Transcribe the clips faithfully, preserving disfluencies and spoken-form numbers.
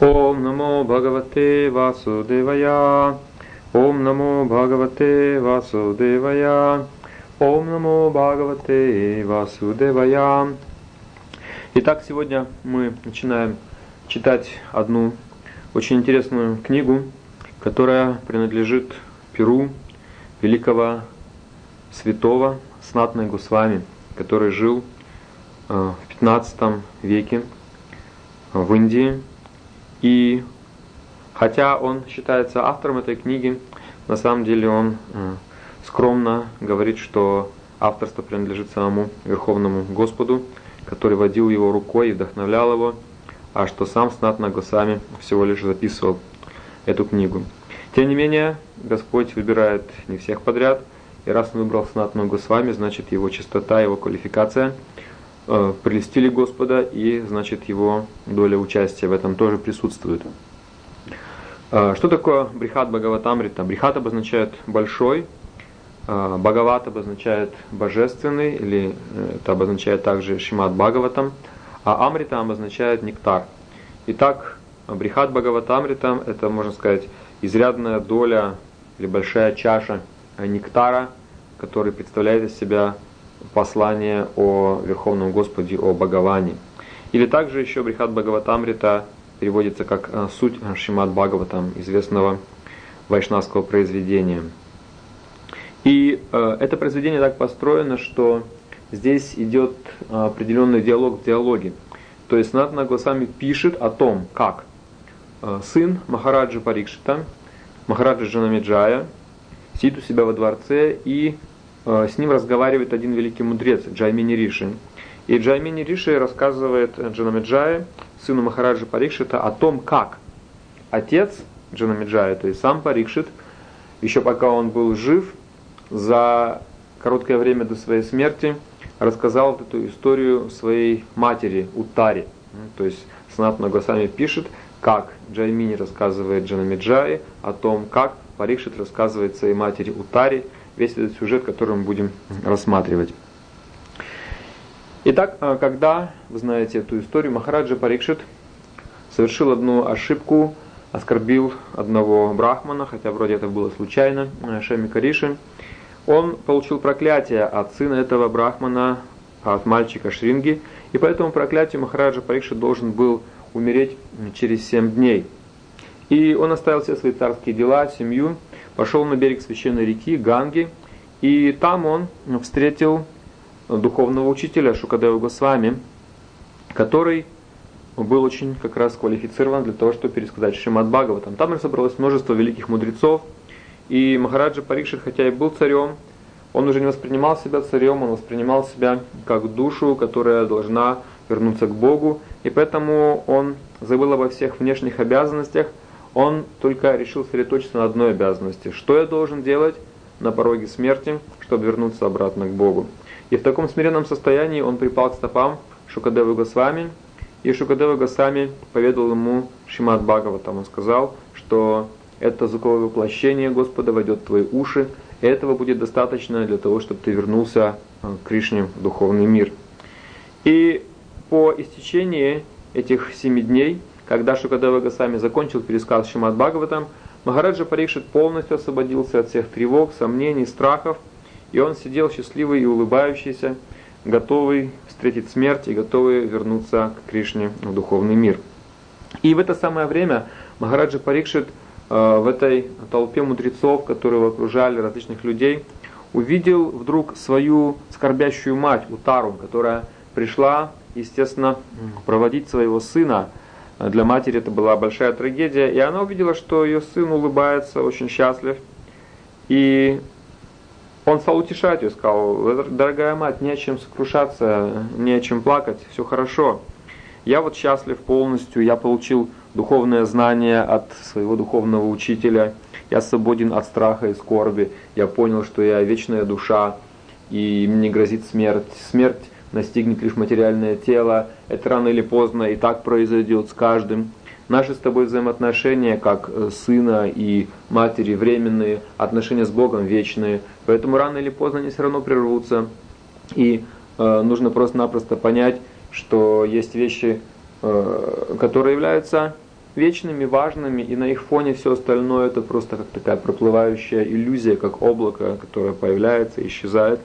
Ом намо Бхагавате Васудевая. Ом намо Бхагавате Васудевая. Ом намо Бхагавате Васудевая. Итак, сегодня мы начинаем читать одну очень интересную книгу, которая принадлежит перу великого святого Санатана Госвами, который жил в пятнадцатом веке в Индии. И хотя он считается автором этой книги, на самом деле он скромно говорит, что авторство принадлежит самому Верховному Господу, который водил его рукой и вдохновлял его, а что сам Санатана Госвами всего лишь записывал эту книгу. Тем не менее, Господь выбирает не всех подряд, и раз он выбрал Санатану Госвами, значит его чистота, его квалификация э, прелестили Господа, и значит его доля участия в этом тоже присутствует. Э, что такое Брихат Бхагаватамрита? Брихат обозначает большой, э, Бхагават обозначает божественный, или э, это обозначает также Шримад Бхагаватам, а Амрита обозначает нектар. Итак, Брихат Бхагаватамрита — это, можно сказать, изрядная доля или большая чаша нектара, который представляет из себя послание о Верховном Господе, о Бхагаване. Или также еще Брихат Бхагаватамрита переводится как суть Шримад Бхагаватам, известного вайшнавского произведения. И э, это произведение так построено, что здесь идет определенный диалог в диалоге. То есть Санатана Госвами пишет о том, как э, сын Махараджа Парикшита, Махараджа Джанамеджая, сидит у себя во дворце, и э, с ним разговаривает один великий мудрец, Джаймини Риши. И Джаймини Риши рассказывает Джанамеджае, сыну Махараджа Парикшита, о том, как отец Джанамеджая, то есть сам Парикшит, еще пока он был жив, за короткое время до своей смерти, рассказал эту историю своей матери Уттари. То есть Санатана Госвами пишет, как Джаймини рассказывает Джанамеджае о том, как Парикшит рассказывает своей матери Уттари, весь этот сюжет, который мы будем рассматривать. Итак, когда, вы знаете эту историю, Махараджа Парикшит совершил одну ошибку, оскорбил одного брахмана, хотя вроде это было случайно, Шемика Риши, он получил проклятие от сына этого брахмана, от мальчика Шринги, и по этому проклятию Махараджа Парикшит должен был умереть через семь дней. И он оставил все свои царские дела, семью, пошел на берег священной реки Ганги, и там он встретил духовного учителя Шукадеву Госвами, который был очень как раз квалифицирован для того, чтобы пересказать Шримад Бхагаватам. Там собралось множество великих мудрецов, и Махараджа Парикшит, хотя и был царем, он уже не воспринимал себя царем, он воспринимал себя как душу, которая должна вернуться к Богу, и поэтому он забыл обо всех внешних обязанностях. Он только решил сосредоточиться на одной обязанности. Что я должен делать на пороге смерти, чтобы вернуться обратно к Богу? И в таком смиренном состоянии он припал к стопам Шукадевы Госвами, и Шукадева Госвами поведал ему Шримад Бхагаватам. Он сказал, что это звуковое воплощение Господа войдет в твои уши, и этого будет достаточно для того, чтобы ты вернулся к Кришне в духовный мир. И по истечении этих семи дней, когда Шукадева Госвами закончил пересказ Шримад Бхагаватам, Махараджа Парикшит полностью освободился от всех тревог, сомнений, страхов, и он сидел счастливый и улыбающийся, готовый встретить смерть и готовый вернуться к Кришне в духовный мир. И в это самое время Махараджа Парикшит э, в этой толпе мудрецов, которые его окружали, различных людей, увидел вдруг свою скорбящую мать Уттару, которая пришла, естественно, проводить своего сына. Для матери это была большая трагедия, и она увидела, что ее сын улыбается, очень счастлив. И он стал утешать ее, сказал: дорогая мать, не о чем сокрушаться, не о чем плакать, все хорошо. Я вот счастлив полностью, я получил духовное знание от своего духовного учителя, я свободен от страха и скорби, я понял, что я вечная душа, и мне грозит смерть. Смерть настигнет лишь материальное тело, это рано или поздно и так произойдет с каждым. Наши с тобой взаимоотношения, как сына и матери, временные, отношения с Богом вечные, поэтому рано или поздно они все равно прервутся. И э, нужно просто-напросто понять, что есть вещи, э, которые являются вечными, важными, и на их фоне все остальное это просто как такая проплывающая иллюзия, как облако, которое появляется и исчезает.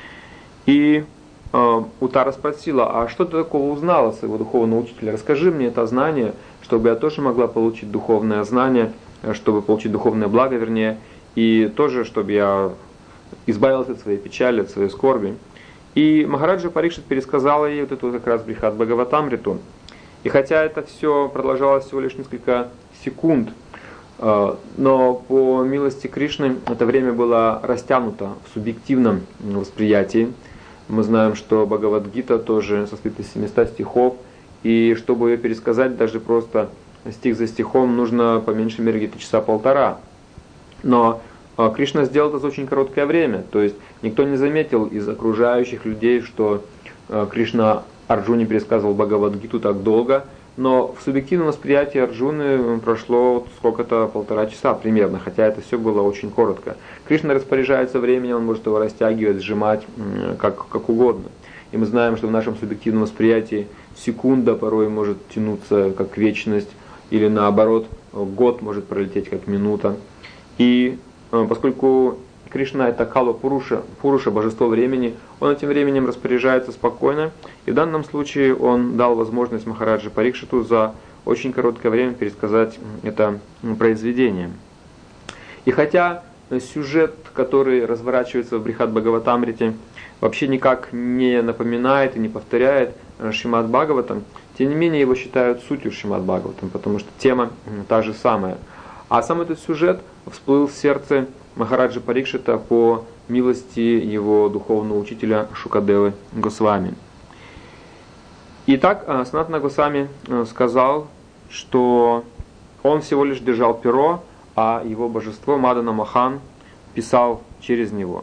И э, Утара спросила: а что ты такого узнала своего духовного учителя? Расскажи мне это знание, чтобы я тоже могла получить духовное знание, чтобы получить духовное благо, вернее, и тоже, чтобы я избавилась от своей печали, от своей скорби. И Махараджа Парикшит пересказала ей вот эту как раз Брихат Бхагаватамриту. И хотя это все продолжалось всего лишь несколько секунд, но по милости Кришны это время было растянуто в субъективном восприятии. Мы знаем, что Бхагавад-гита тоже состоит из семисот стихов, и чтобы ее пересказать даже просто стих за стихом, нужно по меньшей мере где-то часа полтора. Но Кришна сделал это за очень короткое время, то есть никто не заметил из окружающих людей, что Кришна Арджуне пересказывал Бхагавад-гиту так долго, но в субъективном восприятии Арджуны прошло сколько-то, полтора часа примерно, хотя это все было очень коротко. Кришна распоряжается временем, он может его растягивать, сжимать, как, как угодно. И мы знаем, что в нашем субъективном восприятии секунда порой может тянуться как вечность, или наоборот, год может пролететь как минута. И поскольку Кришна это Кала Пуруша, Пуруша, божество времени, он этим временем распоряжается спокойно, и в данном случае он дал возможность Махараджи Парикшиту за очень короткое время пересказать это произведение. И хотя сюжет, который разворачивается в Брихат Бхагаватамрите, вообще никак не напоминает и не повторяет Шримад Бхагаватам, тем не менее его считают сутью Шримад Бхагаватам, потому что тема та же самая. А сам этот сюжет всплыл в сердце Махараджи Парикшита по милости его духовного учителя Шукадевы Госвами. Итак, Санатана Госвами сказал, что он всего лишь держал перо, а его божество Мадана Мохан писал через него.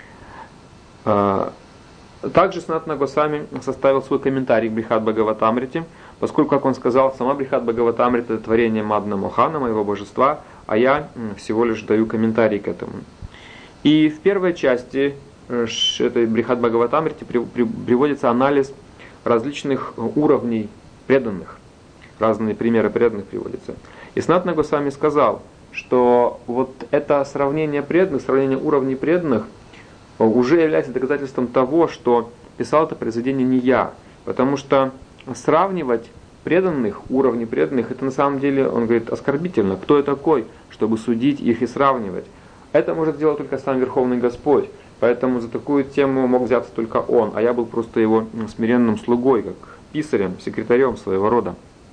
Также Санатана Госвами составил свой комментарий к Брихат Бхагаватамрите, поскольку, как он сказал, сама Брихат Бхагаватамрита это творение Мадана Мохана, моего божества, а я всего лишь даю комментарий к этому. И в первой части этой Брихат Бхагаватамрите приводится анализ различных уровней преданных. Разные примеры преданных приводятся. И Санатана Госвами сказал, что вот это сравнение преданных, сравнение уровней преданных уже является доказательством того, что писал это произведение не я. Потому что сравнивать преданных, уровни преданных, это на самом деле, он говорит, оскорбительно. Кто я такой, чтобы судить их и сравнивать? Это может сделать только сам Верховный Господь. Поэтому за такую тему мог взяться только он, а я был просто его смиренным слугой, как писарем, секретарем своего рода.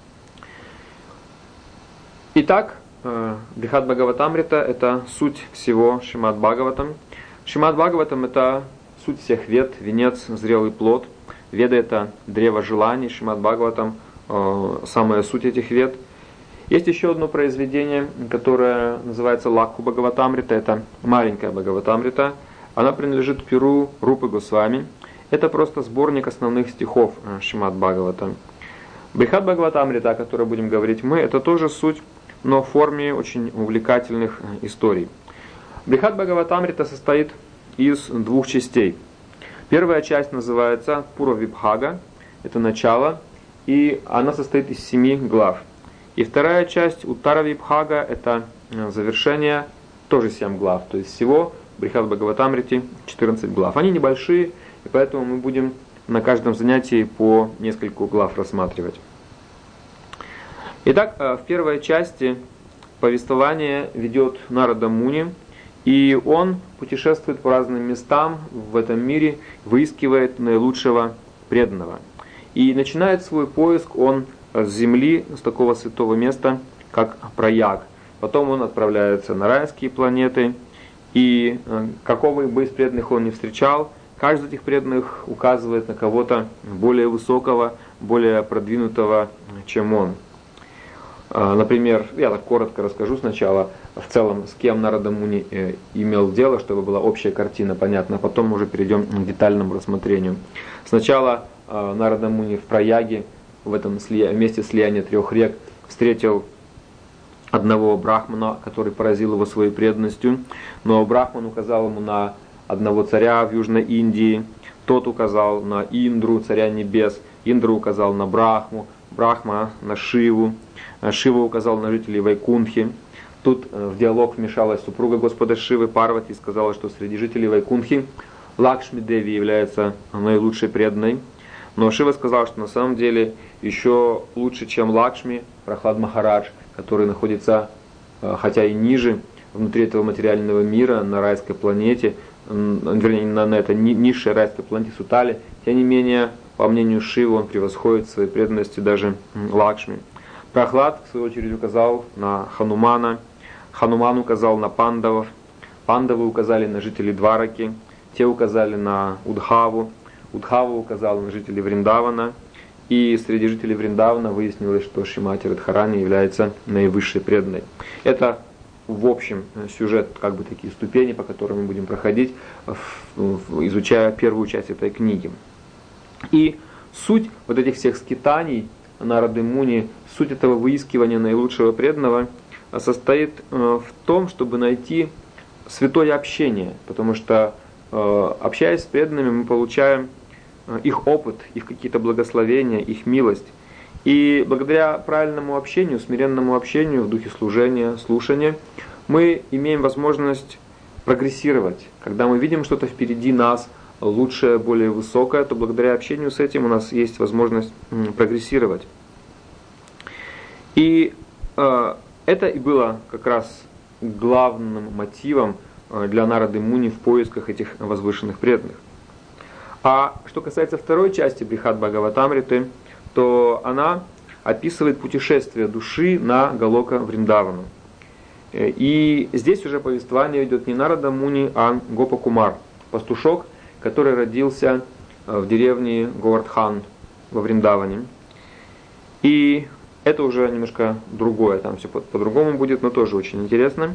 Итак, Брихат Бхагаватамрита – это суть всего Шримад Бхагаватам. Шримад Бхагаватам – это суть всех вед, венец, зрелый плод. Веда – это древо желаний, Шримад Бхагаватам – самая суть этих вед. Есть еще одно произведение, которое называется Лакху Бхагаватамрита, это маленькая Бхагаватамрита. Она принадлежит перу Рупы Госвами. Это просто сборник основных стихов Шримад Бхагаватам. Брихат Бхагаватамрита, о которой будем говорить мы, это тоже суть, но в форме очень увлекательных историй. Брихат Бхагаватамрита состоит из двух частей. Первая часть называется Пуравибхага, это начало, и она состоит из семи глав. И вторая часть Уттаравибхага, это завершение, тоже семь глав. То есть всего в Брихат Бхагаватамрите четырнадцать глав. Они небольшие, и поэтому мы будем на каждом занятии по нескольку глав рассматривать. Итак, в первой части повествование ведет Нарада Муни, и он путешествует по разным местам в этом мире, выискивает наилучшего преданного. И начинает свой поиск он с земли, с такого святого места, как Праяг. Потом он отправляется на райские планеты, и какого бы из преданных он не встречал, каждый из этих преданных указывает на кого-то более высокого, более продвинутого, чем он. Например, я так коротко расскажу сначала, в целом, с кем Нарада Муни имел дело, чтобы была общая картина понятна, а потом мы уже перейдем к детальному рассмотрению. Сначала Нарада Муни в Праяге, в этом месте слияния трех рек, встретил одного брахмана, который поразил его своей преданностью, но брахман указал ему на одного царя в Южной Индии, тот указал на Индру, царя небес, Индра указал на Брахму, Брахма на Шиву, Шива указал на жителей Вайкунтхи. Тут в диалог вмешалась супруга Господа Шивы Парвати и сказала, что среди жителей Вайкунтхи Лакшми Деви является наилучшей преданной. Но Шива сказал, что на самом деле еще лучше, чем Лакшми, Прахлад Махарадж, который находится, хотя и ниже, внутри этого материального мира, на райской планете, вернее, на, на этой низшей райской планете Сутали, тем не менее, по мнению Шивы, он превосходит в своей преданности даже Лакшми. Прахлад, в свою очередь, указал на Ханумана, Хануман указал на пандавов, пандавы указали на жителей Двараки, те указали на Удхаву, Удхава указала на жителей Вриндавана, и среди жителей Вриндавана выяснилось, что Шримати Радхарани является наивысшей преданной. Это в общем сюжет, как бы такие ступени, по которым мы будем проходить, изучая первую часть этой книги. И суть вот этих всех скитаний Нарады Муни, суть этого выискивания наилучшего преданного состоит в том, чтобы найти святое общение, потому что, общаясь с преданными, мы получаем их опыт, их какие-то благословения, их милость. И благодаря правильному общению, смиренному общению в духе служения, слушания, мы имеем возможность прогрессировать. Когда мы видим что-то впереди нас, лучшее, более высокое, то благодаря общению с этим у нас есть возможность прогрессировать. И э, это и было как раз главным мотивом для Нарады Муни в поисках этих возвышенных преданных. А что касается второй части Брихад Бхагаватамриты, то она описывает путешествие души на Галока Вриндавану. И здесь уже повествование идет не Нарада Муни, а Гопа Кумар, пастушок, который родился в деревне Говардхан во Вриндаване. И это уже немножко другое, там все по-другому будет, но тоже очень интересно.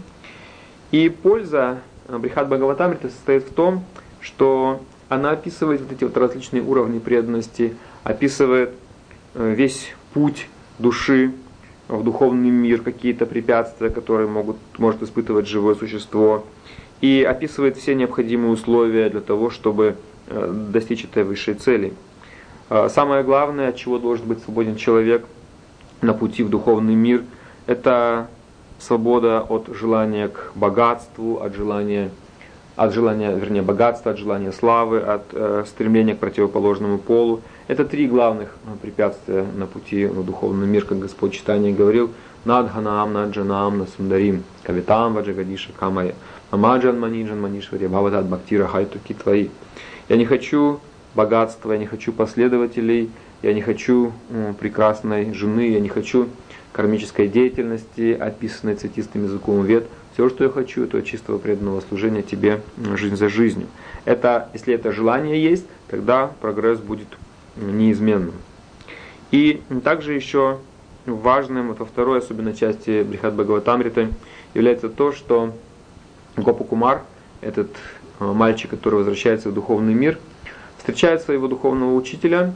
И польза Брихад Бхагаватамриты состоит в том, что она описывает вот эти вот различные уровни преданности, описывает весь путь души в духовный мир, какие-то препятствия, которые могут, может испытывать живое существо, и описывает все необходимые условия для того, чтобы достичь этой высшей цели. Самое главное, от чего должен быть свободен человек на пути в духовный мир, это свобода от желания к богатству, от желания от желания, вернее, богатства, от желания славы, от э, стремления к противоположному полу. Это три главных э, препятствия на пути в духовный мир, как Господь Чайтанья говорил: «Надханам, наджанам, насундарим, кавитам, ваджагадиша, камая, мамаджан маниджан манишвари, бхаватат бхактира хайтуки твои». Я не хочу богатства, я не хочу последователей, я не хочу э, прекрасной жены, я не хочу кармической деятельности, описанной цветистым языком вед. Все, что я хочу, это чистого преданного служения тебе жизнь за жизнью. Это, если это желание есть, тогда прогресс будет неизменным. И также еще важным, вот во второй особенно части Брихад Бхагаватамриты, является то, что Гопа Кумар, этот мальчик, который возвращается в духовный мир, встречает своего духовного учителя,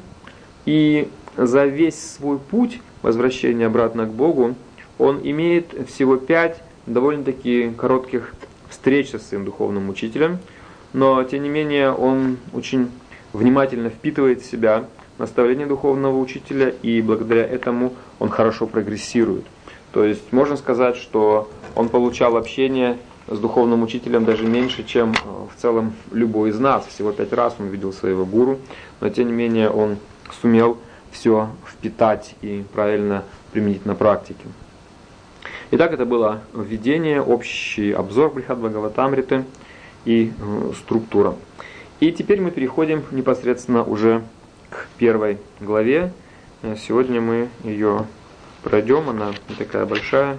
и за весь свой путь возвращения обратно к Богу он имеет всего пять довольно-таки коротких встреч со своим духовным учителем, но тем не менее он очень внимательно впитывает в себя наставление духовного учителя, и благодаря этому он хорошо прогрессирует. То есть можно сказать, что он получал общение с духовным учителем даже меньше, чем в целом любой из нас. Всего пять раз он видел своего гуру, но тем не менее он сумел все впитать и правильно применить на практике. Итак, это было введение, общий обзор Брихад Бхагаватамриты и э, структура. И теперь мы переходим непосредственно уже к первой главе. Сегодня мы ее пройдем, она не такая большая.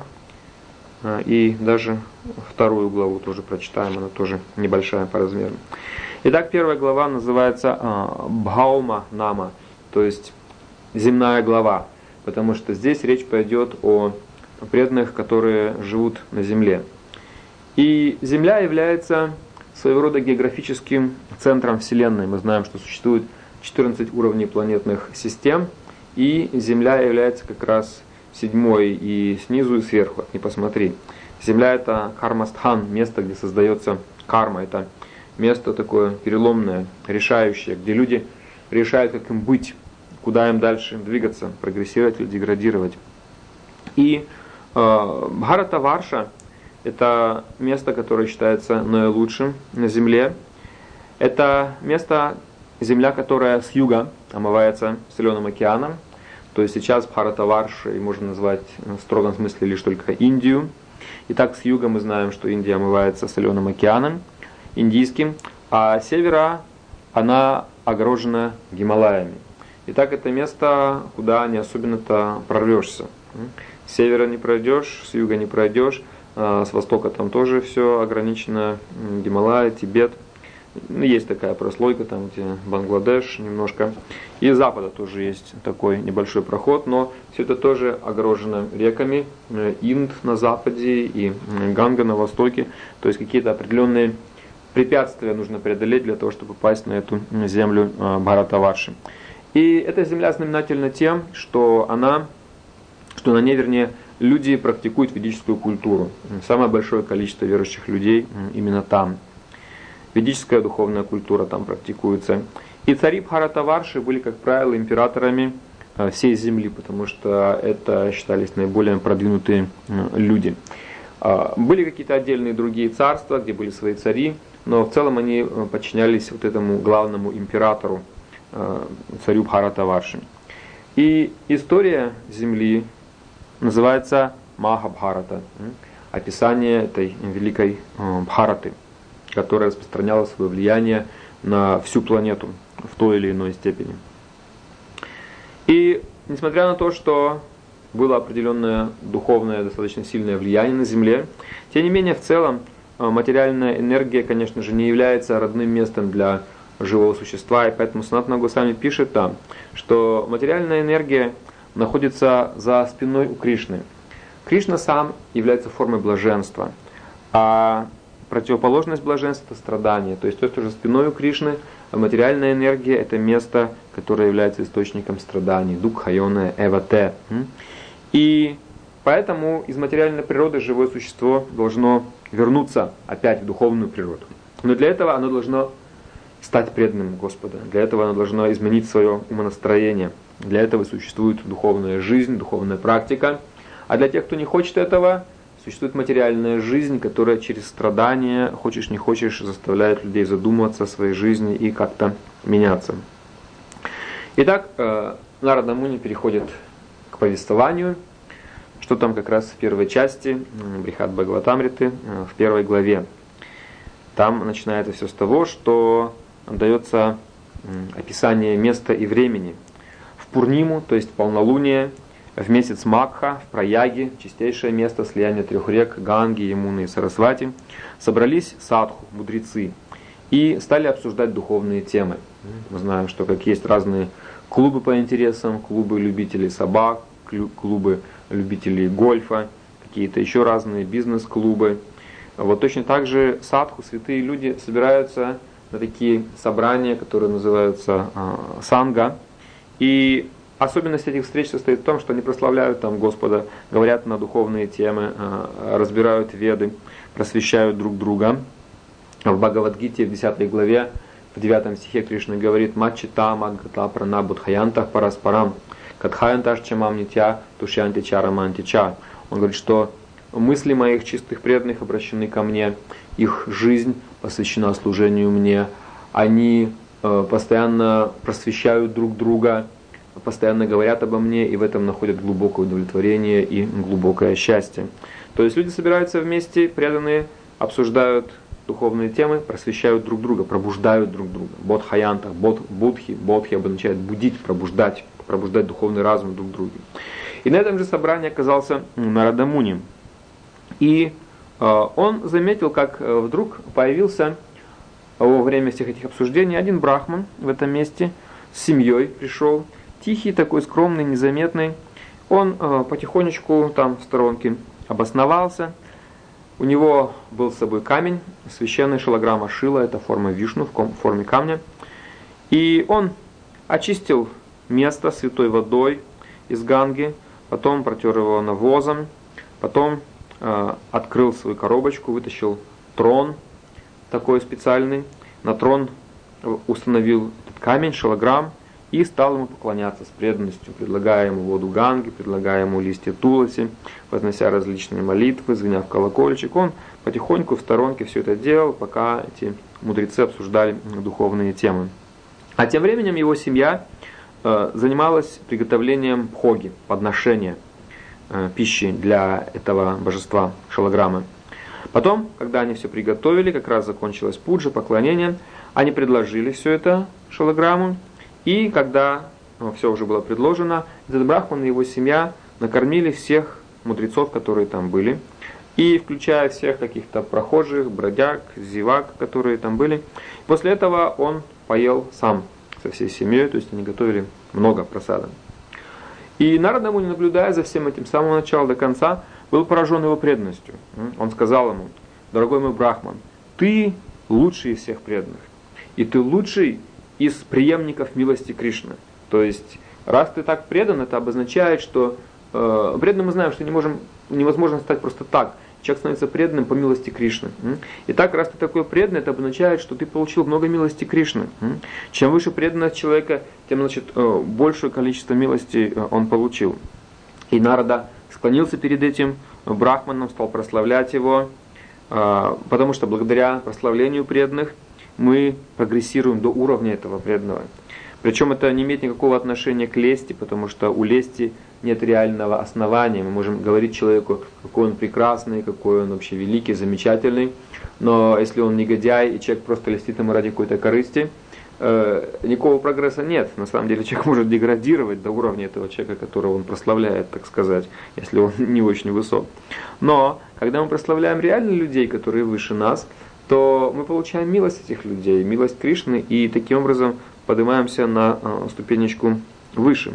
И даже вторую главу тоже прочитаем, она тоже небольшая по размеру. Итак, первая глава называется э, Бхаума Нама, то есть земная глава, потому что здесь речь пойдет о преданных, которые живут на земле. И Земля является своего рода географическим центром Вселенной. Мы знаем, что существует четырнадцать уровней планетных систем, и Земля является как раз седьмой, и снизу, и сверху, не посмотри. Земля — это кармастхан, место, где создается карма. Это место такое переломное, решающее, где люди решают, как им быть, куда им дальше двигаться, прогрессировать или деградировать. И э, Бхаратаварша – это место, которое считается наилучшим на земле. Это место, земля, которая с юга омывается соленым океаном. То есть сейчас Бхаратаваршей можно назвать в строгом смысле лишь только Индию. Итак, с юга мы знаем, что Индия омывается соленым океаном индийским, а с севера она огорожена Гималаями. Итак, это место, куда не особенно-то прорвешься. С севера не пройдешь, с юга не пройдешь, с востока там тоже все ограничено, Гималай, Тибет. Есть такая прослойка, там где Бангладеш немножко. И с запада тоже есть такой небольшой проход, но все это тоже огорожено реками. Инд на западе и Ганга на востоке. То есть какие-то определенные препятствия нужно преодолеть для того, чтобы попасть на эту землю Бхаратаварши. И эта земля знаменательна тем, что она, что на ней, вернее, люди практикуют ведическую культуру. Самое большое количество верующих людей именно там. Ведическая духовная культура там практикуется. И цари Бхаратаварши были, как правило, императорами всей земли, потому что это считались наиболее продвинутые люди. Были какие-то отдельные другие царства, где были свои цари, но в целом они подчинялись вот этому главному императору, царю Бхаратаварши. И история земли называется Махабхарата, описание этой великой Бхараты, которая распространяла свое влияние на всю планету в той или иной степени. И несмотря на то, что было определенное духовное, достаточно сильное влияние на Земле, тем не менее, в целом, материальная энергия, конечно же, не является родным местом для живого существа, и поэтому Санатана Госвами пишет там, что материальная энергия находится за спиной у Кришны. Кришна сам является формой блаженства, а противоположность блаженства – это страдание. То есть то, что за спиной у Кришны, материальная энергия – это место, которое является источником страданий. Дукхайоне эвате. И поэтому из материальной природы живое существо должно вернуться опять в духовную природу. Но для этого оно должно стать преданным Господа. Для этого оно должно изменить свое умонастроение. Для этого существует духовная жизнь, духовная практика. А для тех, кто не хочет этого, существует материальная жизнь, которая через страдания, хочешь не хочешь, заставляет людей задумываться о своей жизни и как-то меняться. Итак, Нарада Муни переходит к повествованию, что там как раз в первой части Брихад Бхагаватамриты, в первой главе. Там начинается все с того, что дается описание места и времени. В Пурниму, то есть полнолуние, в месяц Макха, в Праяге, чистейшее место слияния трех рек Ганги, Ямуны и Сарасвати, собрались садху, мудрецы, и стали обсуждать духовные темы. Мы знаем, что как есть разные клубы по интересам, клубы любителей собак, клубы любителей гольфа, какие-то еще разные бизнес-клубы. Вот точно так же садху, святые люди, собираются на такие собрания, которые называются э, санга. И особенность этих встреч состоит в том, что они прославляют там Господа, говорят на духовные темы, э, разбирают веды, просвещают друг друга. В Бхагавад-гите в десятой главе, в девятом стихе Кришна говорит: «Маччита магата прана будхаянтах параспарам, катхаянташ чамам нитя тушьянти чарамантича». Он говорит, что мысли моих чистых преданных обращены ко мне, их жизнь посвящена служению мне, они э, постоянно просвещают друг друга, постоянно говорят обо мне, и в этом находят глубокое удовлетворение и глубокое счастье. То есть люди собираются вместе, преданные, обсуждают духовные темы, просвещают друг друга, пробуждают друг друга. Бодхаянта, бод, будхи, бодхи обозначает будить, пробуждать, пробуждать духовный разум друг друга. И на этом же собрании оказался Нарада Муни. И э, он заметил, как э, вдруг появился во время всех этих обсуждений один брахман в этом месте, с семьей пришел, тихий, такой скромный, незаметный. Он э, потихонечку там в сторонке обосновался. У него был с собой камень, священный шалаграма Шила, это форма Вишну в форме камня. И он очистил место святой водой из Ганги, потом протер его навозом, потом э, открыл свою коробочку, вытащил трон такой специальный, на трон установил этот камень, шалаграм, и стал ему поклоняться с преданностью, предлагая ему воду Ганги, предлагая ему листья туласи, вознося различные молитвы, звеня в колокольчик. Он потихоньку в сторонке все это делал, пока эти мудрецы обсуждали духовные темы. А тем временем его семья э, занималась приготовлением бхоги, подношения э, пищи для этого божества Шалаграма. Потом, когда они все приготовили, как раз закончилась пуджа, поклонение, они предложили все это Шалаграму. И когда ну, все уже было предложено, этот брахман и его семья накормили всех мудрецов, которые там были, и включая всех каких-то прохожих, бродяг, зевак, которые там были. После этого он поел сам со всей семьей, то есть они готовили много просада. И Нарада Муни, наблюдая за всем этим с самого начала до конца, был поражен его преданностью. Он сказал ему: дорогой мой брахман, ты лучший из всех преданных, и ты лучший из преемников милости Кришны. То есть, раз ты так предан, это обозначает, что э, преданным мы знаем, что не можем, невозможно стать просто так. Человек становится преданным по милости Кришны. Итак, раз ты такой преданный, это обозначает, что ты получил много милости Кришны. Чем выше преданность человека, тем, значит, большее количество милости он получил. И Нарада склонился перед этим брахманом, стал прославлять его, потому что благодаря прославлению преданных мы прогрессируем до уровня этого преданного. Причем это не имеет никакого отношения к лести, потому что у лести нет реального основания. Мы можем говорить человеку, какой он прекрасный, какой он вообще великий, замечательный. Но если он негодяй, и человек просто льстит ему ради какой-то корысти, э, никакого прогресса нет. На самом деле человек может деградировать до уровня этого человека, которого он прославляет, так сказать, если он не очень высок. Но когда мы прославляем реально людей, которые выше нас, то мы получаем милость этих людей, милость Кришны, и таким образом поднимаемся на э, ступенечку выше.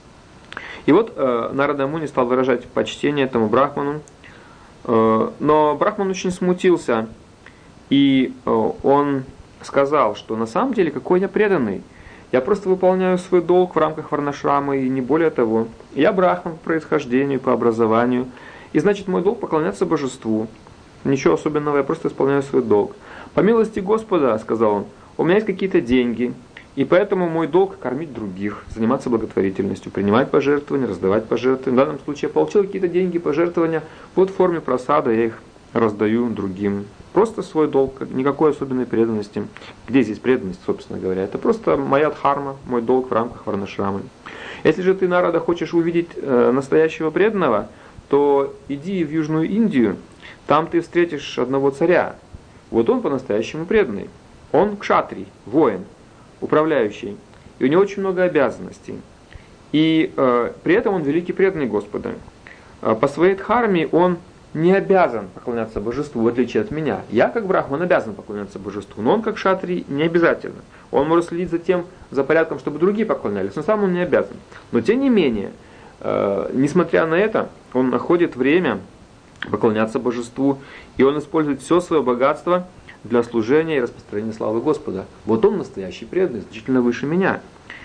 И вот э, Нарада Муни стал выражать почтение этому брахману, э, но брахман очень смутился, и э, он сказал, что на самом деле какой я преданный, я просто выполняю свой долг в рамках варнашрамы, и не более того. Я брахман по происхождению, по образованию, и значит мой долг поклоняться божеству. Ничего особенного, я просто исполняю свой долг. По милости Господа, сказал он, у меня есть какие-то деньги, и поэтому мой долг кормить других, заниматься благотворительностью, принимать пожертвования, раздавать пожертвования. В данном случае я получил какие-то деньги, пожертвования, вот в форме просада я их раздаю другим. Просто свой долг, никакой особенной преданности. Где здесь преданность, собственно говоря? Это просто моя дхарма, мой долг в рамках варнашрамы. Если же ты, Нарада, хочешь увидеть э, настоящего преданного, то иди в Южную Индию, там ты встретишь одного царя. Вот он по-настоящему преданный. Он кшатрий, воин, управляющий. И у него очень много обязанностей. И э, при этом он великий преданный Господа. Э, по своей дхарме он не обязан поклоняться божеству, в отличие от меня. Я, как брахман, обязан поклоняться божеству, но он, как кшатрий, не обязательно. Он может следить за тем, за порядком, чтобы другие поклонялись, но сам он не обязан. Но тем не менее, э, несмотря на это, он находит время поклоняться божеству, и он использует все свое богатство для служения и распространения славы Господа. Вот он настоящий преданный, значительно выше меня.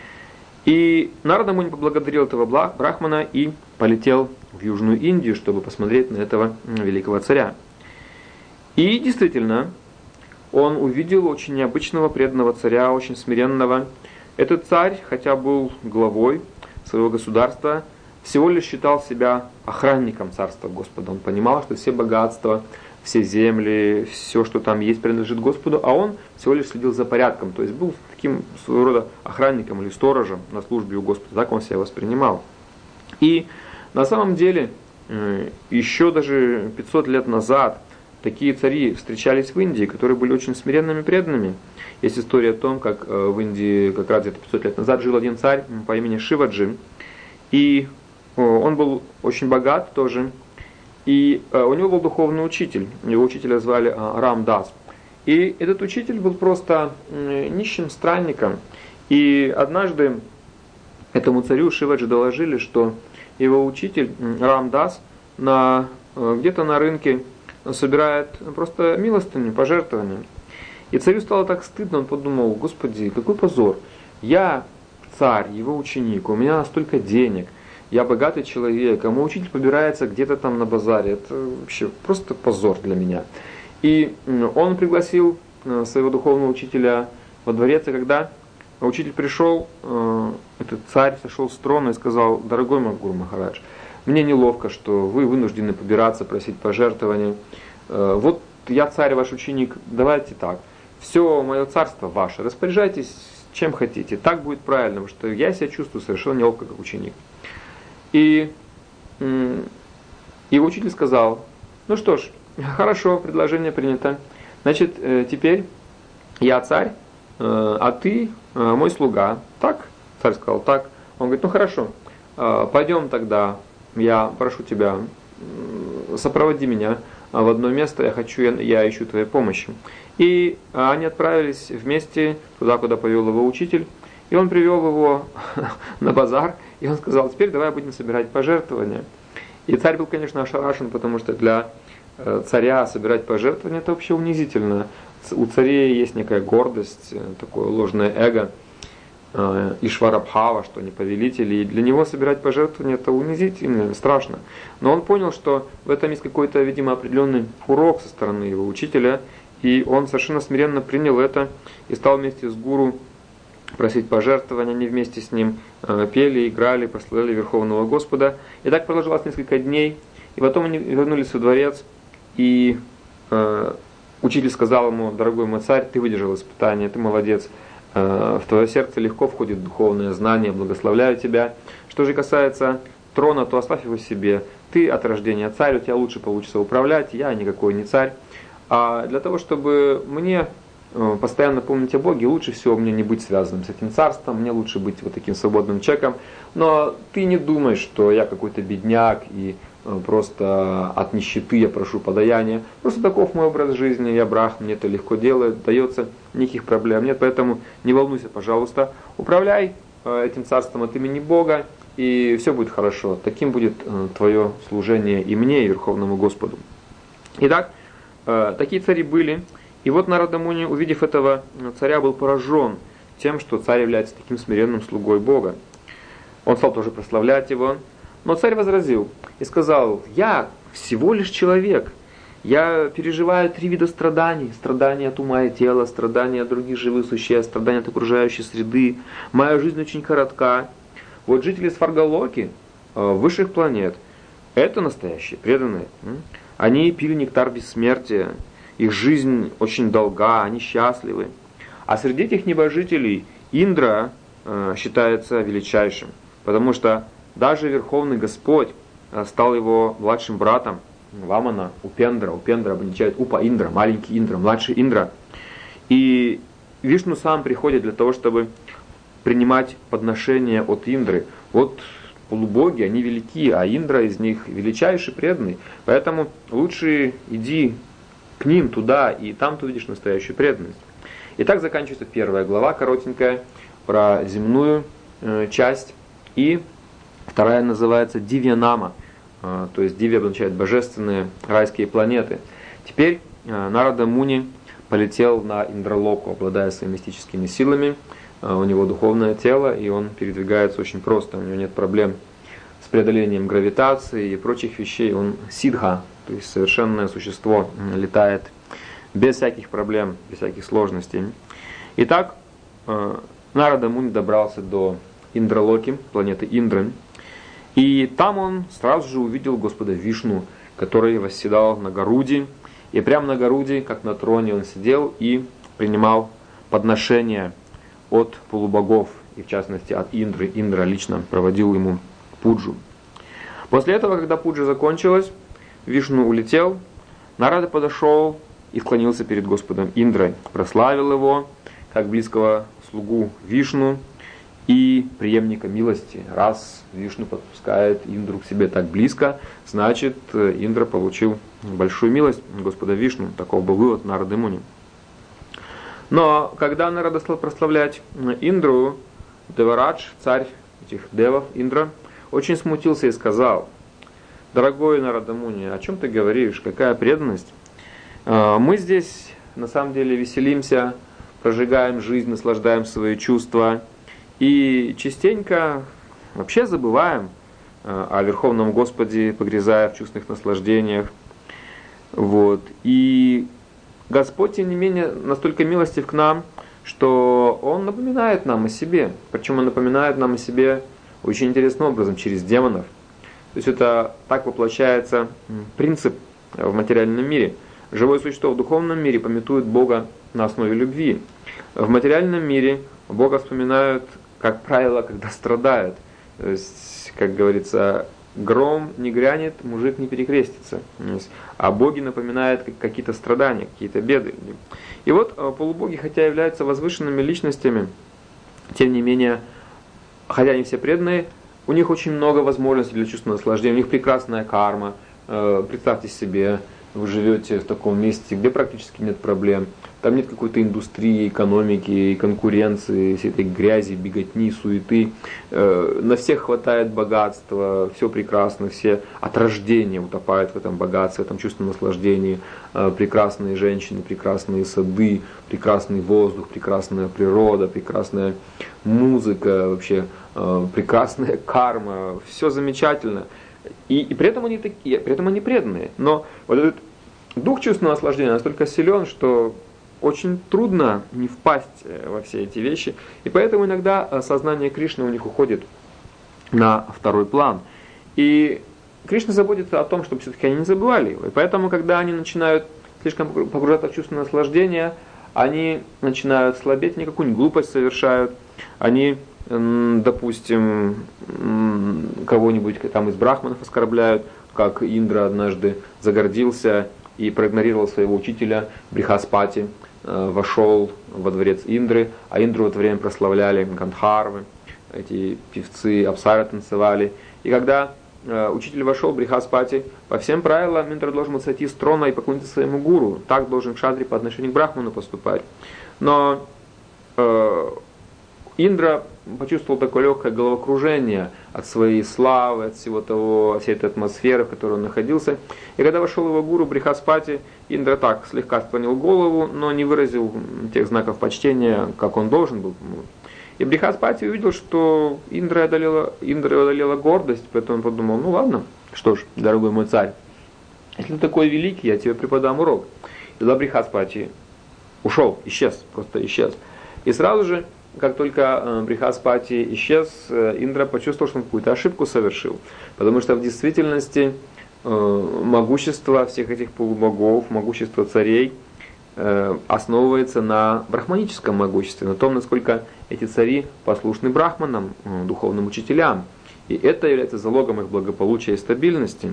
И Нарада Муни поблагодарил этого брахмана и полетел в Южную Индию, чтобы посмотреть на этого великого царя. И действительно, он увидел очень необычного преданного царя, очень смиренного. Этот царь, хотя был главой своего государства, всего лишь считал себя охранником царства Господа. Он понимал, что все богатства, все земли, все, что там есть, принадлежит Господу, а он всего лишь следил за порядком, то есть был таким своего рода охранником или сторожем на службе у Господа, так он себя воспринимал. И на самом деле, еще даже пятьсот лет назад такие цари встречались в Индии, которые были очень смиренными, преданными. Есть история о том, как в Индии как раз где-то пятьсот лет назад жил один царь по имени Шиваджи, и он был очень богат тоже, и у него был духовный учитель, его учителя звали Рамдас. И этот учитель был просто нищим странником. И однажды этому царю Шиваджи доложили, что его учитель Рамдас на, где-то на рынке собирает просто милостыню, пожертвования. И царю стало так стыдно, он подумал: Господи, какой позор! Я царь, его ученик, у меня столько денег, я богатый человек, а мой учитель побирается где-то там на базаре. Это вообще просто позор для меня. И он пригласил своего духовного учителя во дворец, и когда учитель пришел, этот царь сошел с трона и сказал: дорогой мой Гуру Махарадж, мне неловко, что вы вынуждены побираться, просить пожертвования. Вот я царь, ваш ученик, давайте так. Все мое царство ваше, распоряжайтесь чем хотите. Так будет правильно, потому что я себя чувствую совершенно неловко как ученик. И, и учитель сказал: ну что ж, хорошо, предложение принято. Значит, теперь я царь, а ты мой слуга. Так? Царь сказал: так. Он говорит: ну хорошо, пойдем тогда, я прошу тебя, сопроводи меня в одно место, я хочу, я, я ищу твоей помощи. И они отправились вместе туда, куда повел его учитель, и он привел его на базар, и он сказал: теперь давай будем собирать пожертвования. И царь был, конечно, ошарашен, потому что для царя собирать пожертвования — это вообще унизительно. У царей есть некая гордость, такое ложное эго, Ишварабхава, что они повелители, и для него собирать пожертвования — это унизительно, страшно. Но он понял, что в этом есть какой-то, видимо, определенный урок со стороны его учителя, и он совершенно смиренно принял это и стал вместе с гуру просить пожертвования. Они вместе с ним пели, играли, прославляли Верховного Господа. И так продолжалось несколько дней, и потом они вернулись во дворец, и э, учитель сказал ему: дорогой мой царь, ты выдержал испытание, ты молодец. В твое сердце легко входит духовное знание, благословляю тебя. Что же касается трона, то оставь его себе. Ты от рождения царь, у тебя лучше получится управлять, я никакой не царь. А для того, чтобы мне постоянно помнить о Боге, лучше всего мне не быть связанным с этим царством, мне лучше быть вот таким свободным человеком. Но ты не думай, что я какой-то бедняк и просто от нищеты я прошу подаяния. Просто таков мой образ жизни, я брах, мне это легко делает, дается, никаких проблем нет, поэтому не волнуйся, пожалуйста, управляй этим царством от имени Бога, и все будет хорошо. Таким будет твое служение и мне, и Верховному Господу. Итак, такие цари были, и вот Нарада Муни, увидев этого царя, был поражен тем, что царь является таким смиренным слугой Бога. Он стал тоже прославлять его. Но царь возразил и сказал: я всего лишь человек, я переживаю три вида страданий: страдания от ума и тела, страдания от других живых существ, страдания от окружающей среды. Моя жизнь очень коротка. Вот жители Сваргалоки, высших планет, это настоящие преданные. Они пили нектар бессмертия, их жизнь очень долга, они счастливы. А среди этих небожителей Индра считается величайшим, потому что даже Верховный Господь стал его младшим братом Вамана, Упендра. Упендра обозначает Упа Индра, маленький Индра, младший Индра. И Вишну сам приходит для того, чтобы принимать подношения от Индры. Вот полубоги, они велики, а Индра из них величайший, преданный. Поэтому лучше иди к ним туда, и там ты увидишь настоящую преданность. И так заканчивается первая глава, коротенькая, про земную э, часть. И вторая называется Дивьянама, то есть Дивья обозначает божественные райские планеты. Теперь Нарада Муни полетел на Индралоку, обладая своими мистическими силами. У него духовное тело, и он передвигается очень просто. У него нет проблем с преодолением гравитации и прочих вещей. Он сидха, то есть совершенное существо, летает без всяких проблем, без всяких сложностей. Итак, Нарада Муни добрался до Индралоки, планеты Индры. И там он сразу же увидел Господа Вишну, который восседал на Гаруде. И прямо на Гаруде, как на троне, он сидел и принимал подношения от полубогов, и в частности от Индры. Индра лично проводил ему пуджу. После этого, когда пуджа закончилась, Вишну улетел, Нарада подошел и склонился перед Господом Индрой, прославил его как близкого слугу Вишну и преемника милости. Раз Вишну подпускает Индру к себе так близко, значит, Индра получил большую милость Господа Вишну. Таков был вывод Нарады Муни. Но когда Нарада стал прославлять Индру, Деварадж, царь этих девов, Индра, очень смутился и сказал: дорогой Нарада Муни, о чем ты говоришь, какая преданность? Мы здесь на самом деле веселимся, прожигаем жизнь, наслаждаем свои чувства, и частенько вообще забываем о Верховном Господе, погрязая в чувственных наслаждениях. Вот. И Господь, тем не менее, настолько милостив к нам, что он напоминает нам о себе. Причем он напоминает нам о себе очень интересным образом, через демонов. То есть это так воплощается принцип в материальном мире. Живое существо в духовном мире памятует Бога на основе любви. В материальном мире Бога вспоминают, как правило, когда страдают. То есть, как говорится, гром не грянет, мужик не перекрестится. А боги напоминают какие-то страдания, какие-то беды. И вот полубоги, хотя являются возвышенными личностями, тем не менее, хотя они все преданные, у них очень много возможностей для чувственного наслаждения, у них прекрасная карма. Представьте себе, вы живете в таком месте, где практически нет проблем. Там нет какой-то индустрии, экономики, конкуренции, всей этой грязи, беготни, суеты. На всех хватает богатства, все прекрасно, все от рождения утопают в этом богатстве, в этом чувственном наслаждении. Прекрасные женщины, прекрасные сады, прекрасный воздух, прекрасная природа, прекрасная музыка, вообще прекрасная карма. Все замечательно. И, и при этом они такие, при этом они преданные. Но вот этот дух чувственного наслаждения настолько силен, что очень трудно не впасть во все эти вещи. И поэтому иногда сознание Кришны у них уходит на второй план. И Кришна заботится о том, чтобы все-таки они не забывали его. И поэтому, когда они начинают слишком погружаться в чувственное наслаждение, они начинают слабеть, они какую-нибудь глупость совершают, они, допустим, кого-нибудь там из брахманов оскорбляют, как Индра однажды загордился и проигнорировал своего учителя Брихаспати, вошел во дворец Индры, а Индру в это время прославляли Гандхарвы, эти певцы Апсары танцевали. И когда учитель вошел, Брихаспати, по всем правилам Индра должен был сойти с трона и поклониться своему гуру. Так должен кшатри по отношению к брахману поступать. Но э, Индра почувствовал такое легкое головокружение от своей славы, от всего того, от всей этой атмосферы, в которой он находился. И когда вошел его гуру Брихаспати, Индра так слегка склонил голову, но не выразил тех знаков почтения, как он должен был. И Брихаспати увидел, что Индра одолела, Индра одолела гордость, поэтому он подумал: ну ладно, что ж, дорогой мой царь, если ты такой великий, я тебе преподам урок. И тогда Брихаспати ушел, исчез, просто исчез. И сразу же, как только Брихаспати исчез, Индра почувствовал, что он какую-то ошибку совершил. Потому что в действительности могущество всех этих полубогов, могущество царей основывается на брахманическом могуществе, на том, насколько эти цари послушны брахманам, духовным учителям. И это является залогом их благополучия и стабильности.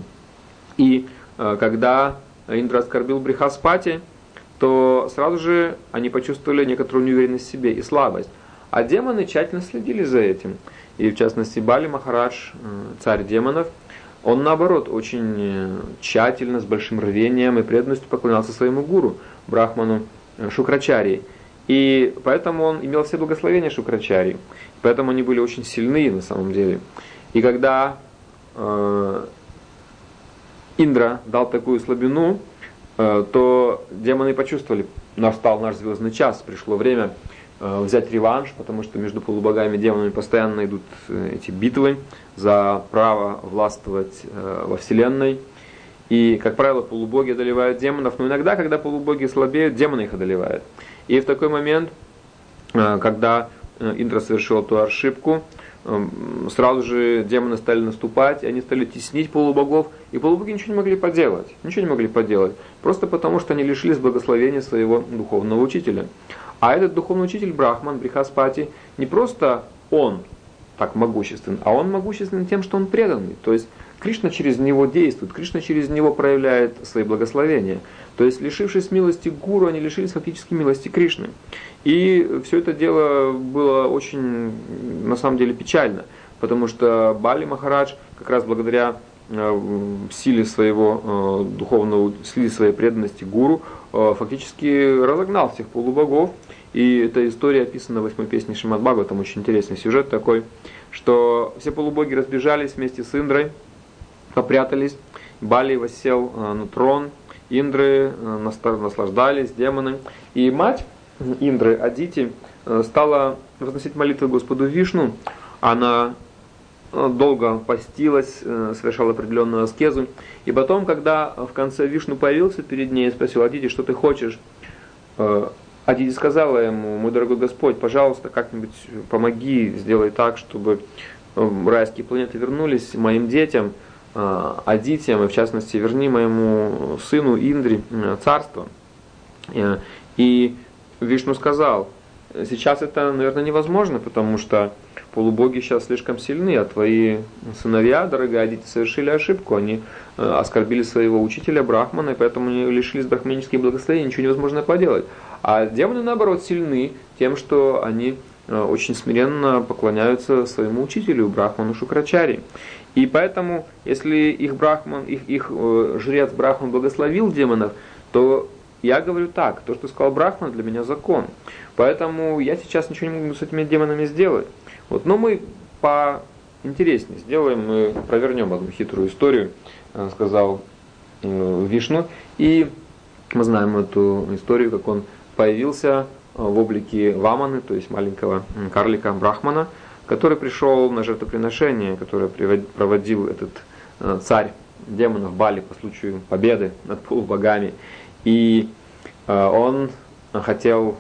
И когда Индра оскорбил Брихаспати, то сразу же они почувствовали некоторую неуверенность в себе и слабость. А демоны тщательно следили за этим. И в частности Бали Махарадж, царь демонов, он наоборот очень тщательно, с большим рвением и преданностью поклонялся своему гуру, брахману Шукрачарьи. И поэтому он имел все благословения Шукрачарьи. Поэтому они были очень сильны на самом деле. И когда э, Индра дал такую слабину, э, то демоны почувствовали: настал наш звездный час, пришло время взять реванш, потому что между полубогами и демонами постоянно идут эти битвы за право властвовать во Вселенной. И, как правило, полубоги одолевают демонов, но иногда, когда полубоги слабеют, демоны их одолевают. И в такой момент, когда Индра совершил эту ошибку, сразу же демоны стали наступать, и они стали теснить полубогов, и полубоги ничего не могли поделать, ничего не могли поделать, просто потому что они лишились благословения своего духовного учителя. А этот духовный учитель Брахман, Брихаспати, не просто он так могуществен, а он могуществен тем, что он преданный. То есть Кришна через него действует, Кришна через него проявляет свои благословения. То есть, лишившись милости гуру, они лишились фактически милости Кришны. И все это дело было очень, на самом деле, печально, потому что Бали Махарадж, как раз благодаря силе своего духовного, силе своей преданности гуру, фактически разогнал всех полубогов. И эта история описана в восьмой песне Шримад Бхагаватам, очень интересный сюжет такой, что все полубоги разбежались вместе с Индрой, попрятались, Бали воссел на трон, Индры наслаждались, демоны. И мать Индры, Адити, стала возносить молитвы Господу Вишну. Она долго постилась, совершала определенную аскезу. И потом, когда в конце Вишну появился перед ней и спросил: Адити, что ты хочешь? Адити сказала ему: мой дорогой Господь, пожалуйста, как-нибудь помоги, сделай так, чтобы райские планеты вернулись моим детям, Адитям, и в частности верни моему сыну Индре царство. И Вишну сказал: сейчас это, наверное, невозможно, потому что полубоги сейчас слишком сильны, а твои сыновья, дорогая Адити, совершили ошибку. Они оскорбили своего учителя Брахмана, и поэтому они лишились брахманических благословений, ничего невозможно поделать. А демоны, наоборот, сильны тем, что они очень смиренно поклоняются своему учителю Брахману Шукрачари. И поэтому, если их, брахман, их, их жрец Брахман благословил демонов, то я говорю так: то, что сказал Брахман, для меня закон. Поэтому я сейчас ничего не могу с этими демонами сделать. Вот, но мы поинтереснее сделаем, мы провернем одну хитрую историю, сказал Вишну. И мы знаем эту историю, как он появился в облике Ваманы, то есть маленького карлика Брахмана, который пришел на жертвоприношение, которое проводил этот царь демонов Бали по случаю победы над полубогами. И он хотел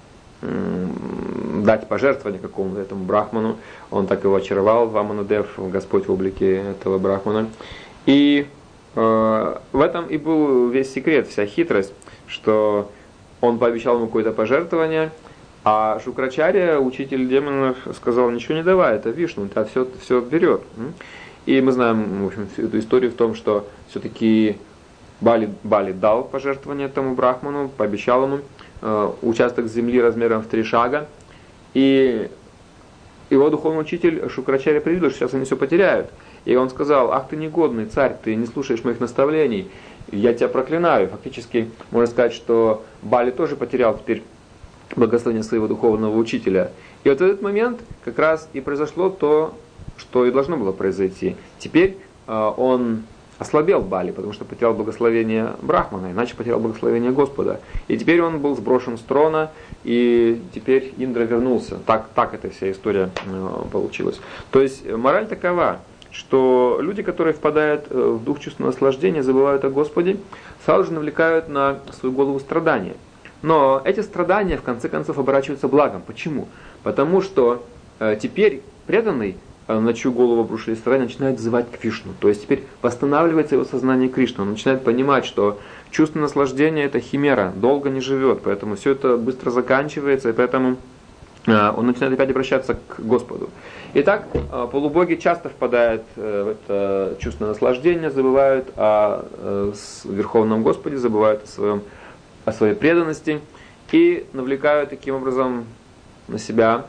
дать пожертвование какому-то этому брахману. Он так его очаровал, Ваманадев, Господь в облике этого брахмана. И э, в этом и был весь секрет, вся хитрость, что он пообещал ему какое-то пожертвование, а Шукрачарья, учитель демонов, сказал: ничего не давай, это Вишну, тебя все, все берет. И мы знаем, в общем, всю эту историю в том, что все-таки Бали, Бали дал пожертвование этому брахману, пообещал ему э, участок земли размером в три шага. И его духовный учитель Шукрачарья предвидел, что сейчас они все потеряют. И он сказал: ах ты негодный царь, ты не слушаешь моих наставлений, я тебя проклинаю. Фактически можно сказать, что Бали тоже потерял теперь благословение своего духовного учителя. И вот в этот момент как раз и произошло то, что и должно было произойти. Теперь э, он ослабел Бали, потому что потерял благословение Брахмана, иначе потерял благословение Господа. И теперь он был сброшен с трона, и теперь Индра вернулся. Так, так эта вся история э, получилась. То есть мораль такова, что люди, которые впадают в дух чувственного наслаждения, забывают о Господе, сразу же навлекают на свою голову страдания. Но эти страдания в конце концов оборачиваются благом. Почему? Потому что э, теперь преданный, на чью голову обрушились страдания, начинает взывать к Вишну. То есть теперь восстанавливается его сознание Кришны. Он начинает понимать, что чувство наслаждения — это химера, долго не живет, поэтому все это быстро заканчивается, и поэтому он начинает опять обращаться к Господу. Итак, полубоги часто впадают в это чувство наслаждения, забывают о Верховном Господе, забывают о, своем, о своей преданности и навлекают таким образом на себя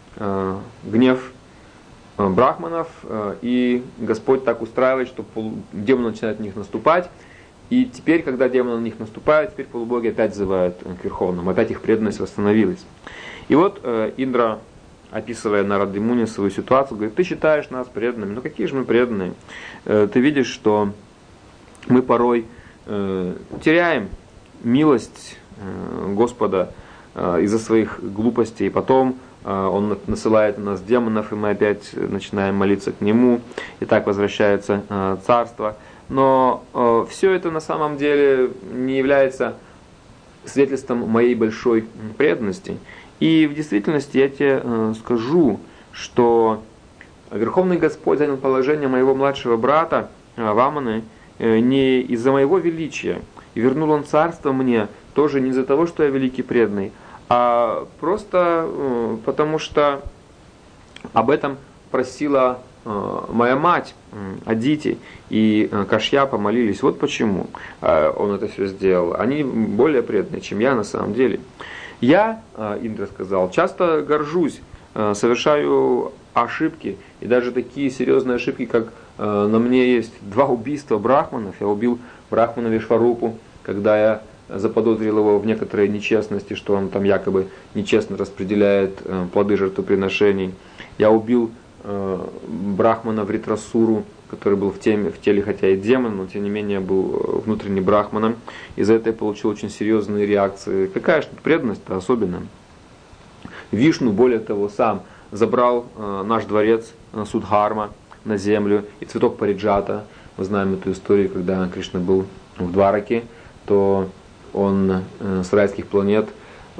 гнев брахманов, и Господь так устраивает, что демоны начинают на них наступать, и теперь, когда демоны на них наступают, теперь полубоги опять взывают к Верховному, опять их преданность восстановилась. И вот Индра, описывая Нараде Муни свою ситуацию, говорит: ты считаешь нас преданными, ну какие же мы преданные? Ты видишь, что мы порой теряем милость Господа из-за своих глупостей, и потом Он насылает на нас демонов, и мы опять начинаем молиться к Нему, и так возвращается царство. Но все это на самом деле не является свидетельством моей большой преданности. И в действительности я тебе скажу, что Верховный Господь занял положение моего младшего брата Ваманы не из-за моего величия, и вернул Он царство мне тоже не из-за того, что я великий преданный, а просто э, потому что об этом просила э, моя мать э, Адити, и э, Кашьяпа молились. Вот почему э, он это все сделал. Они более преданные, чем я на самом деле. Я, э, Индра сказал, часто горжусь, э, совершаю ошибки, и даже такие серьезные ошибки, как э, на мне есть два убийства брахманов. Я убил брахмана Вишварупу, когда я заподозрил его в некоторой нечестности, что он там якобы нечестно распределяет э, плоды жертвоприношений. Я убил э, брахмана Вритрасуру, который был в, теме, в теле, хотя и демон, но тем не менее был внутренне брахманом. И за это я получил очень серьезные реакции. Какая же тут преданность-то особенная? Вишну, более того, сам забрал э, наш дворец э, Судхарма на землю и цветок Париджата. Мы знаем эту историю, когда Кришна был в Двараке, то он с райских планет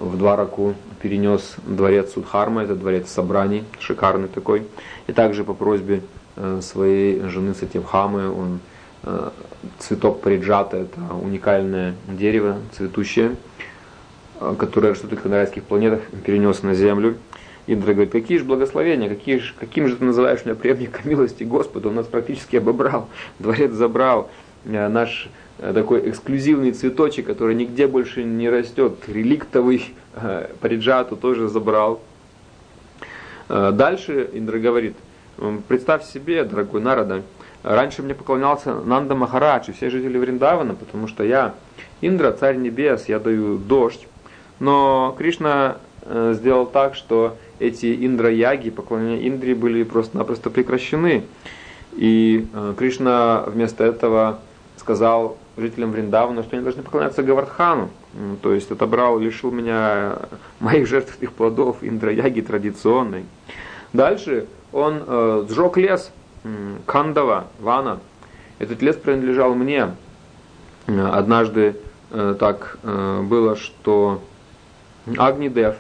в Двараку перенес дворец Судхарма, это дворец собраний, шикарный такой. И также по просьбе своей жены Сатьябхамы он цветок париджата, это уникальное дерево цветущее, которое растет только на райских планетах, перенес на землю. Индра говорит: какие же благословения, какие же, каким же ты называешь меня преемника милости Господа, он нас практически обобрал, дворец забрал, наш такой эксклюзивный цветочек, который нигде больше не растет, реликтовый париджату тоже забрал. Дальше Индра говорит: представь себе, дорогой Нарада, раньше мне поклонялся Нанда Махарадж и все жители Вриндавана, потому что я Индра, царь небес, я даю дождь. Но Кришна сделал так, что эти Индра-яги, поклонения Индре, были просто-напросто прекращены. И Кришна вместо этого сказал жителям Вриндавана, что они должны поклоняться Гавардхану. То есть отобрал, лишил меня моих жертвенных плодов Индра-яги традиционной. Дальше он э, сжег лес Кандава, Вана. Этот лес принадлежал мне. Однажды э, так э, было, что Агнидев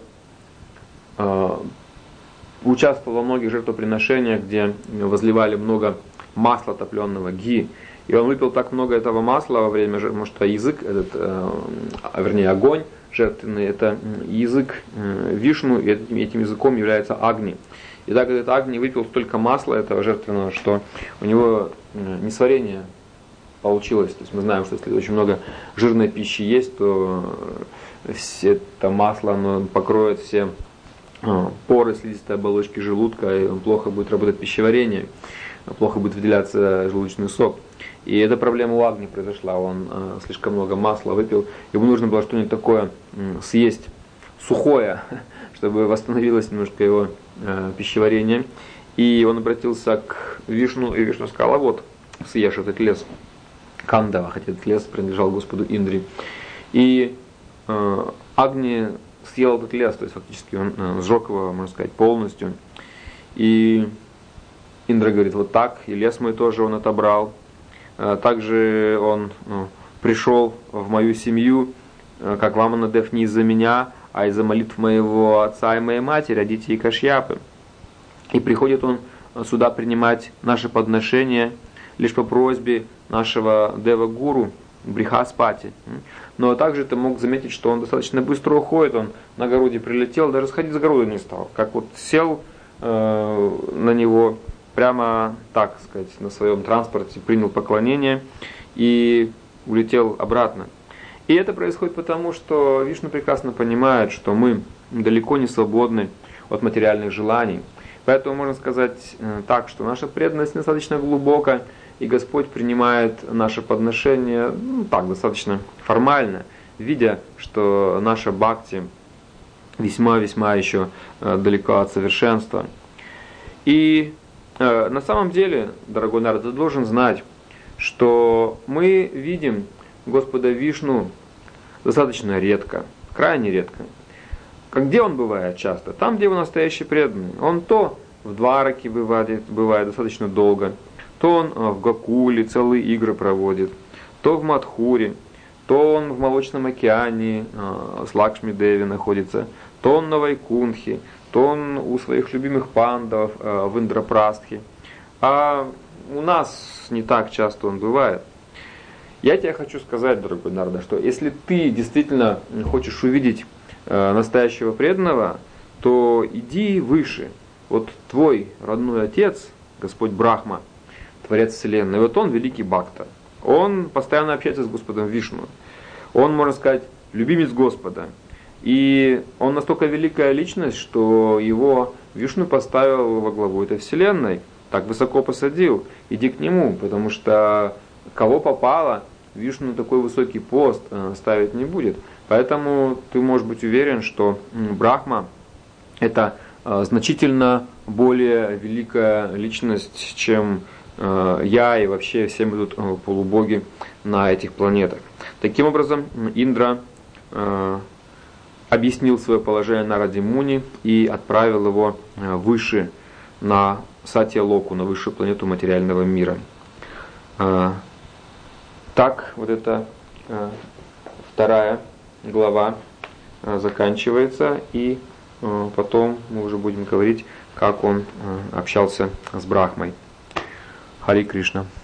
э, участвовал во многих жертвоприношениях, где возливали много масла топленого, ги. И он выпил так много этого масла во время, потому что язык, этот, э, вернее огонь жертвенный, это язык э, Вишну, и этим, этим языком является Агни. И так этот Агни выпил столько масла этого жертвенного, что у него э, несварение получилось. То есть мы знаем, что если очень много жирной пищи есть, то все это масло оно покроет все э, поры слизистой оболочки желудка, и плохо будет работать пищеварение, плохо будет выделяться желудочный сок. И эта проблема у Агни произошла, он э, слишком много масла выпил, ему нужно было что-нибудь такое э, съесть сухое, чтобы восстановилось немножко его э, пищеварение. И он обратился к Вишну, и Вишну сказал: а вот, съешь этот лес Кандава, хотя этот лес принадлежал Господу Индре. И э, Агни съел этот лес, то есть фактически он э, сжег его, можно сказать, полностью. И Индра говорит: вот так, и лес мой тоже он отобрал. Также он ну, пришел в мою семью, как Ваманадев, не из-за меня, а из-за молитв моего отца и моей матери, Адити и Кашьяпы. И приходит он сюда принимать наши подношения лишь по просьбе нашего Дева-гуру Брихаспати. Но также ты мог заметить, что он достаточно быстро уходит, он на Гаруде прилетел, даже сходить с Гаруда не стал. Как вот сел э, на него, прямо, так сказать, на своем транспорте принял поклонение и улетел обратно. И это происходит потому, что Вишну прекрасно понимает, что мы далеко не свободны от материальных желаний. Поэтому можно сказать так, что наша преданность достаточно глубока, и Господь принимает наше подношение ну, так, достаточно формально, видя, что наша бхакти весьма-весьма еще далеко от совершенства. И на самом деле, дорогой народ, ты должен знать, что мы видим Господа Вишну достаточно редко, крайне редко. Где он бывает часто? Там, где его настоящий преданный. Он то в Двараке бывает, бывает достаточно долго, то он в Гокуле целые игры проводит, то в Мадхуре, то он в Молочном океане с Лакшми Деви находится, то он на Вайкунхе, то он у своих любимых пандавов э, в Индрапрастхе. А у нас не так часто он бывает. Я тебе хочу сказать, дорогой Нарда, что если ты действительно хочешь увидеть э, настоящего преданного, то иди выше. Вот твой родной отец, Господь Брахма, Творец Вселенной, вот он великий бхакта. Он постоянно общается с Господом Вишну. Он, можно сказать, любимец Господа. И он настолько великая личность, что его Вишну поставил во главу этой вселенной, так высоко посадил. Иди к нему, потому что кого попало, Вишну такой высокий пост ставить не будет. Поэтому ты можешь быть уверен, что Брахма это значительно более великая личность, чем я и вообще все мы тут полубоги на этих планетах. Таким образом, Индра объяснил свое положение Нараде Муни и отправил его выше на Сатья-локу, на высшую планету материального мира. Так, вот это вторая глава заканчивается, и потом мы уже будем говорить, как он общался с Брахмой. Хари Кришна.